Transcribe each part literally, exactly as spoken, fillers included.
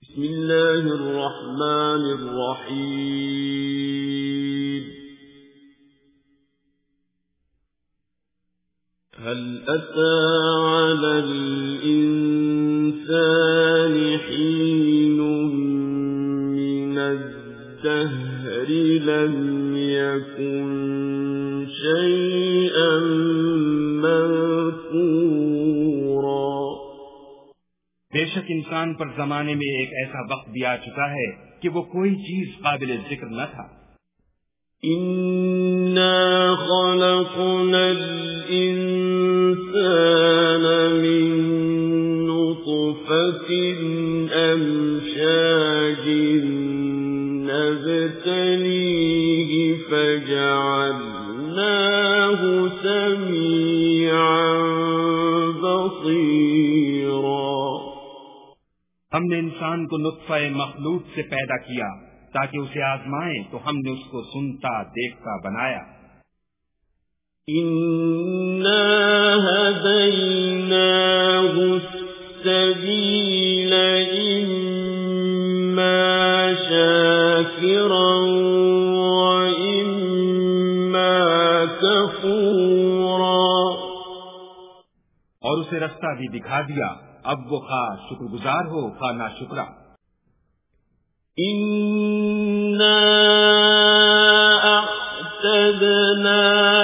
بسم اللہ الرحمن الرحیم هل أتى على الإنسان حين من الدهر لم يكن شيئا مذكورا۔ بے شک انسان پر زمانے میں ایک ایسا وقت بھی آ چکا ہے کہ وہ کوئی چیز قابل ذکر نہ تھا۔ اِنَّا خَلَقْنَا الْإِنسَانَ مِن نُّطْفَةٍ أَمْشَاجٍ نَبْتَلِيهِ فَجَعَلْنَاهُ سَمِيعًا بَصِيرًا۔ ہم نے انسان کو نطفہ مخلوق سے پیدا کیا تاکہ اسے آزمائیں، تو ہم نے اس کو سنتا دیکھتا بنایا۔ اِنَّا هَدَيْنَاهُ السَّبِيلَ إِمَّا شَاكِرًا وَإِمَّا كَفُورًا۔ اور اسے رستہ بھی دکھا دیا، اب وہ خواہ شکر گزار ہو خواہ ناشکرا۔ إِنَّا أَعْتَدْنَا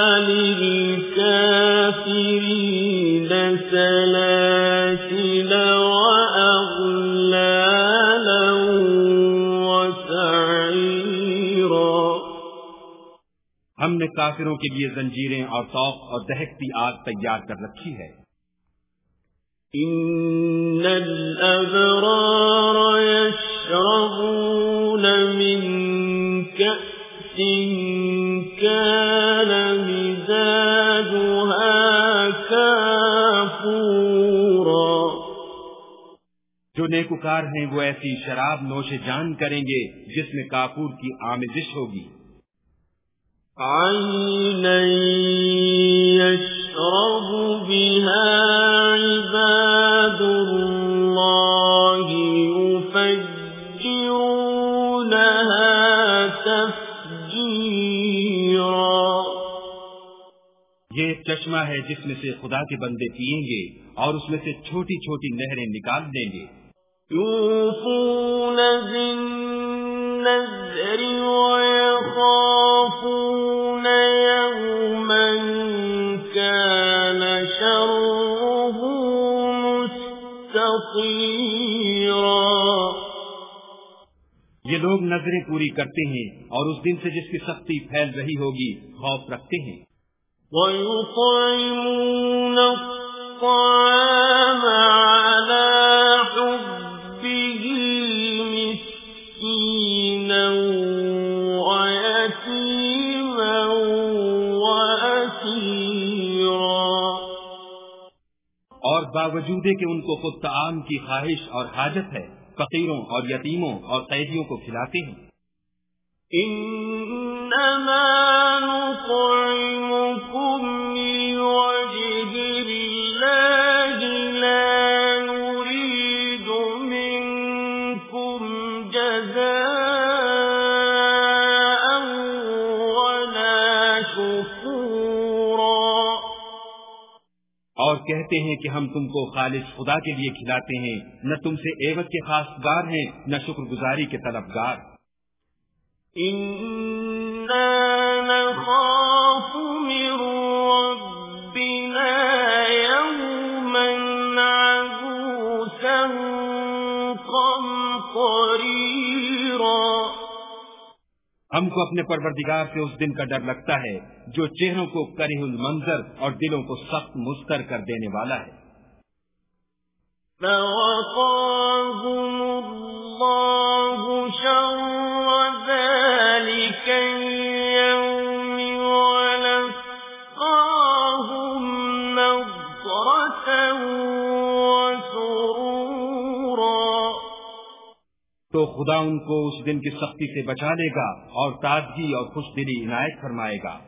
لِلْكَافِرِينَ سَلَاسِلَ وَأَغْلَالًا وَسَعِيرًا۔ ہم نے کافروں کے لیے زنجیریں اور طوق اور دہکتی آگ تیار کر رکھی ہے۔ إِنَّ الْأَبْرَارَ يَشْرَبُونَ مِنْ كَأْسٍ كَانَ مِزَاجُهَا كَافُورًا۔ جو نیکوکار ہیں وہ ایسی شراب نوش جان کریں گے جس میں کافور کی آمیزش ہوگی۔ عَيْنًا يَشْرَبُ بِهَا عِبَادُ اللَّهِ يُفَجِّرُونَهَا تَفْجِيرًا۔ یہ ایک چشمہ ہے جس میں سے خدا کے بندے پیئیں گے اور اس میں سے چھوٹی چھوٹی نہریں نکال دیں گے۔ يُوفُونَ بِالنَّذْرِ وَيَخَافُونَ يَوْمًا كَانَ شَرُّهُ مُسْتَطِيرًا۔ یہ لوگ نظریں پوری کرتے ہیں اور اس دن سے جس کی سختی پھیل رہی ہوگی خوف رکھتے ہیں۔ وَيُطْعِمُونَ الطَّعَامَ عَلَى حُبِّهِ مِسْكِينًا وَيَتِيمًا وَأَسِيرًا۔ اور باوجود کہ ان کو خود طعام کی خواہش اور حاجت ہے، فقیروں اور یتیموں اور قیدیوں کو کھلاتے ہیں۔ انما نطعمكم لوجه الله لا نريد منكم جزاء ولا شكورا۔ اور کہتے ہیں کہ ہم تم کو خالص خدا کے لیے کھلاتے ہیں، نہ تم سے عوض کے خواستگار ہیں نہ شکر گزاری کے طلبگار۔ إِنَّا نَخَافُ مِن رَّبِّنَا يَوْمًا عَبُوسًا قَمْطَرِيرًا۔ ہم کو اپنے پروردگار سے اس دن کا ڈر لگتا ہے جو چہروں کو کرہ المنظر اور دلوں کو سخت مضطر کر دینے والا ہے۔ فَوَقَاهُمُ اللَّهُ شَرَّ ذَلِكَ الْيَوْمِ وَلَقَّاهُمْ نَضْرَةً وَسُرُورًا۔ تو خدا ان کو اس دن کی سختی سے بچا لے گا اور تازگی اور خوش دلی عنایت فرمائے گا۔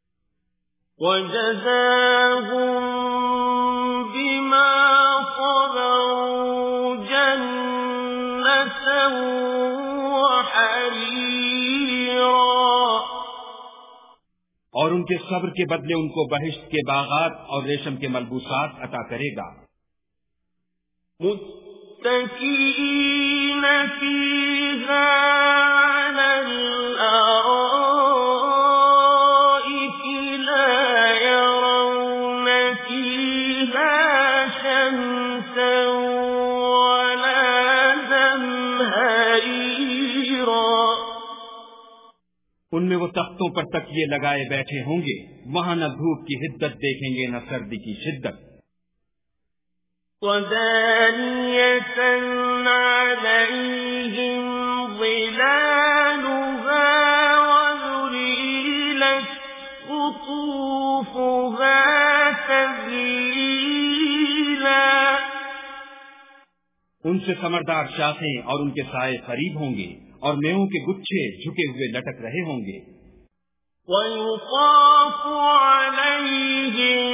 وَجَزَاهُم بِمَا صَبَرُوا جَنَّةً وحريرا اور ان کے صبر کے بدلے ان کو بہشت کے باغات اور ریشم کے ملبوسات عطا کرے گا. متكئين فيها على الأرائك لا يرون فيها شمسا ولا زمهريرا ان میں وہ تختوں پر تکیے لگائے بیٹھے ہوں گے، وہاں نہ دھوپ کی حدت دیکھیں گے نہ سردی کی شدت. وَدَانِيَةً عَلَيْهِمْ ظِلَالُهَا وَذُلِّلَتْ قُطُوفُهَا تَذْلِيلًا ان سے ثمردار شاخیں اور ان کے سائے قریب ہوں گے اور میووں کے گچھے جھکے ہوئے لٹک رہے ہوں گے. وَيُطَافُ عَلَيْهِمْ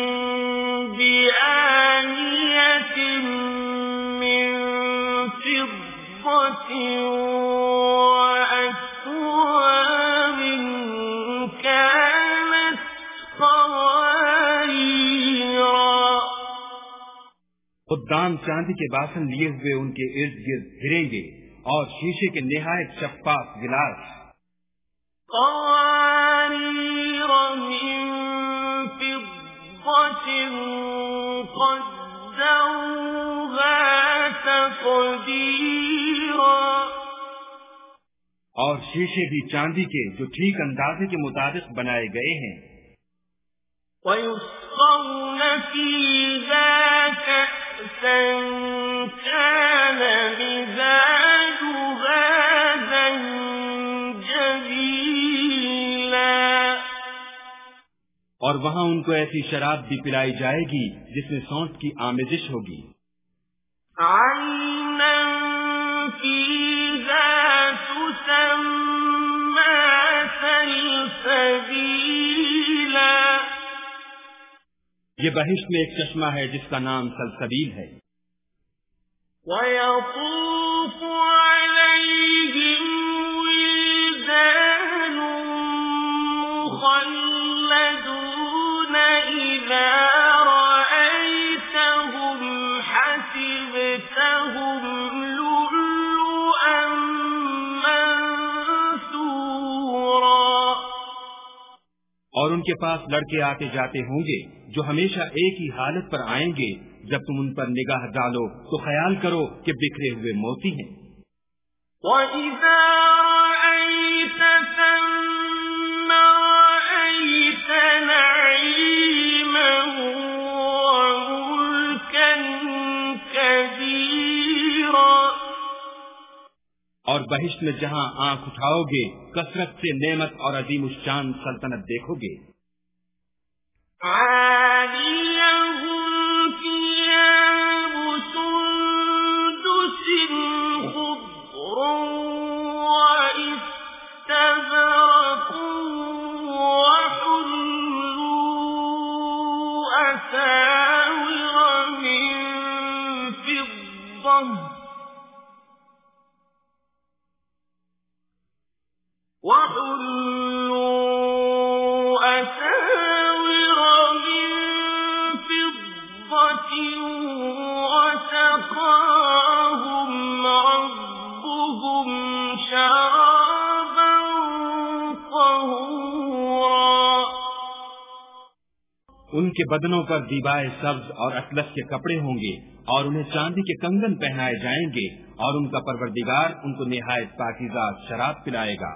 بِآنِيَةٍ مِّن فِضَّةٍ وَأَكْوَابٍ كَانَتْ قَوَارِيرَا خدام چاندی کے باسن لیے ہوئے ان کے ارد گرد پھریں گے اور شیشے کے نہایت شفاف گلاس. قوارير من فضة قدروها تقديرا اور شیشے بھی چاندی کے جو ٹھیک اندازے کے مطابق بنائے گئے ہیں. وَيُسْقَوْنَ فِيهَا كَأْسًا كَانَ مِزَاجُهَا زَنجَبِيلًا اور وہاں ان کو ایسی شراب بھی پلائی جائے گی جس میں سونٹ کی آمیزش ہوگی. عَيْنًا فِيهَا تُسَمَّى سَلْسَبِيلًا یہ بہشت میں ایک چشمہ ہے جس کا نام سلسبیل ہے. وَيَطُوفُ عَلَيْهِمْ وِلْدَانٌ مُخَلَّدُونَ إِذَا رَأَيْتَهُمْ حَسِبْتَهُمْ لُؤْلُؤًا مَّنثُورًا اور ان کے پاس لڑکے آتے جاتے ہوں گے جو ہمیشہ ایک ہی حالت پر آئیں گے. جب تم ان پر نگاہ ڈالو تو خیال کرو کہ بکھرے ہوئے موتی ہیں. وَإِذَا رَأَيْتَ ثَمَّ رَأَيْتَ نَعِيمًا وَمُلْكًا كَبِيرًا اور بہشت میں جہاں آنکھ اٹھاؤ گے کثرت سے نعمت اور عظیم الشان سلطنت دیکھو گے. عَالِيَهُمْ ثِيَابُ سُندُسٍ خُضْرٌ وَإِسْتَبْرَقٌ وَحُلُّوا أَسَاوِرَ مِن فِضَّةٍ وَحُلُّوا أَسَاوِرَ مِن فِضَّةٍ وَسَقَاهُمْ رَبُّهُمْ شَرَابًا طَهُورًا ان کے بدنوں پر دیبائے سبز اور اطلس کے کپڑے ہوں گے اور انہیں چاندی کے کنگن پہنائے جائیں گے اور ان کا پروردگار ان کو نہایت پاکیزہ شراب پلائے گا.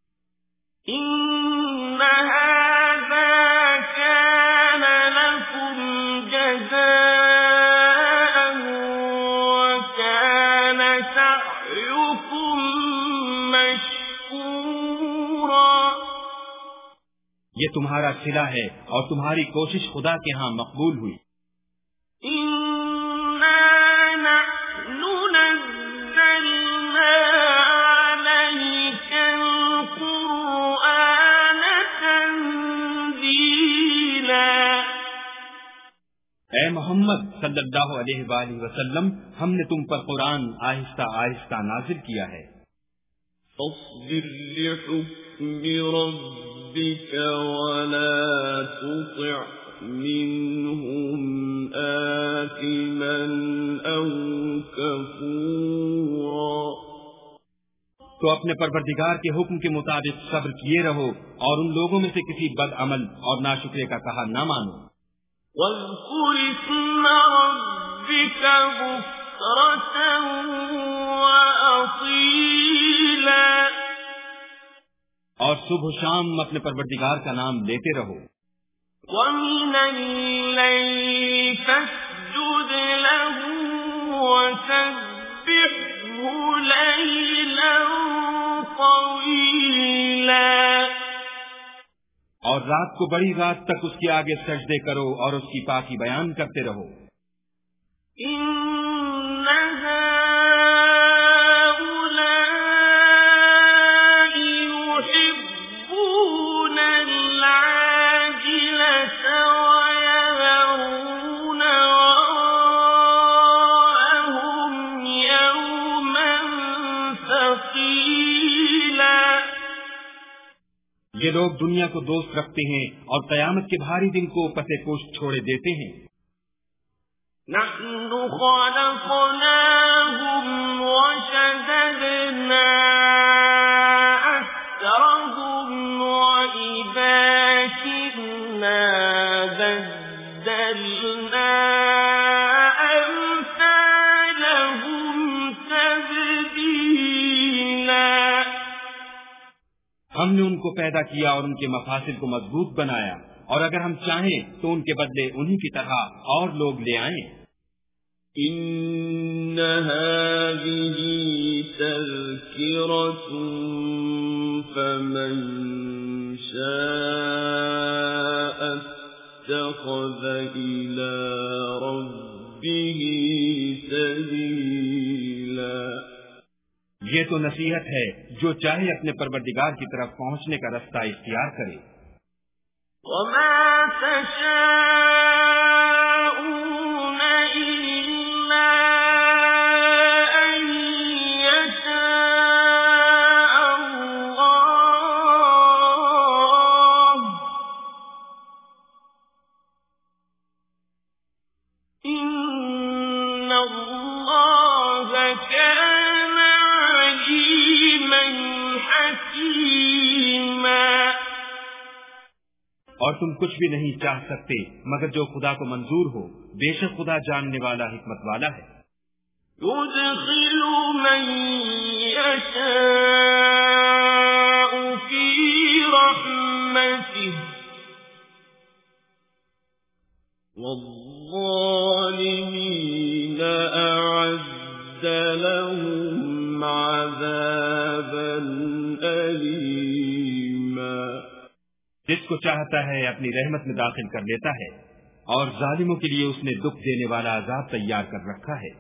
إِنَّ هَذَا كَانَ لَكُمْ جَزَاءً وَكَانَ سَعْيُكُمْ مَشْكُورًا یہ تمہارا صلہ ہے اور تمہاری کوشش خدا کے ہاں مقبول ہوئی. إِنَّا نَحْنُ نَزَّلْنَا عَلَيْكَ الْقُرْآنَ تَنزِيلًا اے محمد صلی اللہ علیہ وآلہ وسلم ہم نے تم پر قرآن آہستہ آہستہ نازل کیا ہے۔ فاصبر لحكم ربك ولا تطع منهم آثما أو كفورا۔ تو اپنے پروردگار کے حکم کے مطابق صبر کیے رہو اور ان لوگوں میں سے کسی بد عمل اور ناشکرے کا کہا نہ مانو۔ واذكر اسم ربك بكرة وأصيلا۔ اور صبح و شام اپنے پروردگار کا نام لیتے رہو۔ ومن الليل فاسجد له وسبحه ليلا طويلا۔ اور رات کو بڑی رات تک اس کے آگے سجدے کرو اور اس کی پاکی بیان کرتے رہو۔ إن هؤلاء يحبون العاجلة ويذرون وراءهم يوما ثقيلا۔ یہ لوگ دنیا کو دوست رکھتے ہیں اور قیامت کے بھاری دن کو پس پوش چھوڑے دیتے ہیں۔ نحن خلقناهم وشددنا أسرهم وإذا شئنا بدلنا أمثالهم تبديلا۔ ہم نے ان کو پیدا کیا اور ان کے مفاصل کو مضبوط بنایا، اور اگر ہم چاہیں تو ان کے بدلے انہی کی طرح اور لوگ لے آئیں۔ إن هذه تذكرة فمن شاء اتخذ إلى ربه سبيلا۔ یہ تو نصیحت ہے، جو چاہے اپنے پروردگار کی طرف پہنچنے کا رستہ اختیار کرے۔ وما تشاءون إلا أن يشاء الله إن الله كان عليما حكيما۔ اور تم کچھ بھی نہیں چاہ سکتے مگر جو خدا کو منظور ہو، بے شک خدا جاننے والا حکمت والا ہے۔ يدخل من يشاء في رحمته والظالمين أعد لهم عذابا أليما۔ جس کو چاہتا ہے اپنی رحمت میں داخل کر لیتا ہے، اور ظالموں کے لیے اس نے دکھ دینے والا عذاب تیار کر رکھا ہے۔